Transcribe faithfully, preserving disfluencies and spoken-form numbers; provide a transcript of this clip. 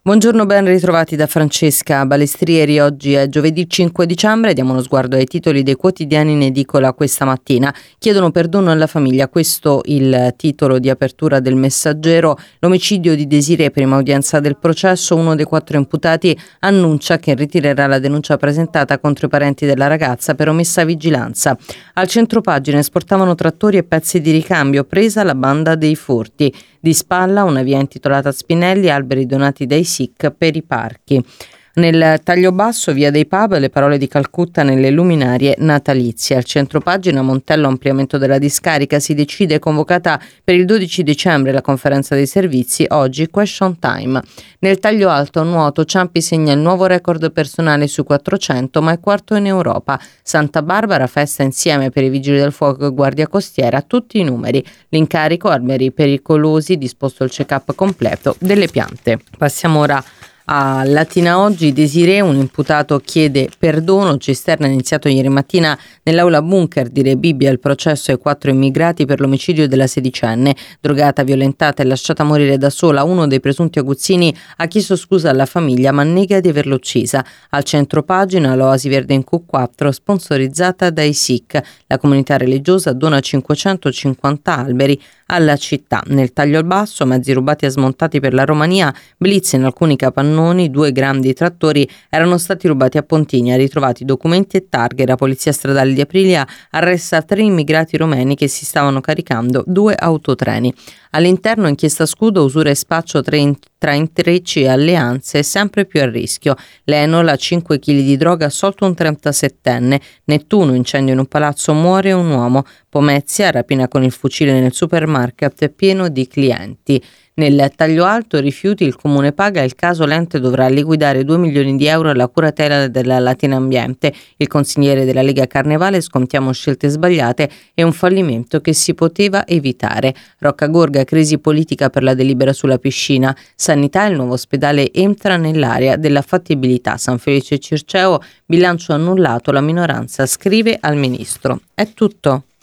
Buongiorno, ben ritrovati da Francesca Balestrieri. Oggi è giovedì cinque dicembre, diamo uno sguardo ai titoli dei quotidiani in edicola questa mattina. Chiedono perdono alla famiglia, questo il titolo di apertura del Messaggero. L'omicidio di Desirée, prima udienza del processo, uno dei quattro imputati annuncia che ritirerà la denuncia presentata contro i parenti della ragazza per omessa vigilanza. Al centropagina esportavano trattori e pezzi di ricambio, presa la banda dei furti. Di spalla una via intitolata Spinelli, alberi donati dai S I C per i parchi. Nel taglio basso, via dei pub, le parole di Calcutta nelle luminarie natalizie. Al centropagina, Montello, ampliamento della discarica, si decide, convocata per il dodici dicembre la conferenza dei servizi, oggi question time. Nel taglio alto, nuoto, Ciampi segna il nuovo record personale su quattrocento, ma è quarto in Europa. Santa Barbara, festa insieme per i vigili del fuoco e guardia costiera, tutti i numeri. L'incarico, alberi pericolosi, disposto il check-up completo delle piante. Passiamo ora a Latina Oggi. Desirée, un imputato chiede perdono. Cisterna ha iniziato ieri mattina nell'aula bunker di Rebibbia il processo ai quattro immigrati per l'omicidio della sedicenne. Drogata, violentata e lasciata morire da sola, uno dei presunti aguzzini ha chiesto scusa alla famiglia ma nega di averla uccisa. Al centropagina, l'Oasi Verde in Q quattro, sponsorizzata dai S I C. La comunità religiosa dona cinquecentocinquanta alberi alla città. Nel taglio al basso, mezzi rubati e smontati per la Romania, blitz in alcuni capannoni, due grandi trattori erano stati rubati a Pontigna, ritrovati documenti e targhe. La polizia stradale di Aprilia arresta tre immigrati romeni che si stavano caricando due autotreni. All'interno, inchiesta Scudo, usura e spaccio tra intrecci e alleanze sempre più a rischio. L'Enol, a cinque chili di droga, assolto un trentasettenne. Nettuno, incendio in un palazzo, muore un uomo. Pomezia, rapina con il fucile nel supermarket pieno di clienti. Nel taglio alto, rifiuti, il comune paga, il caso l'ente dovrà liquidare due milioni di euro alla curatela della Latina Ambiente. Il consigliere della Lega Carnevale, scontiamo scelte sbagliate e un fallimento che si poteva evitare. Roccagorga, crisi politica per la delibera sulla piscina. Sanità, il nuovo ospedale entra nell'area della fattibilità. San Felice Circeo, bilancio annullato, la minoranza scrive al ministro. È tutto.